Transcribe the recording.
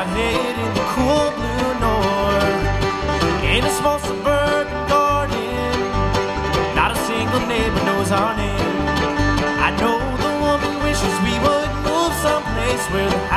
our head in the cool blue north. In a small suburban garden, not a single neighbor knows our name. I know the woman wishes we would move someplace where the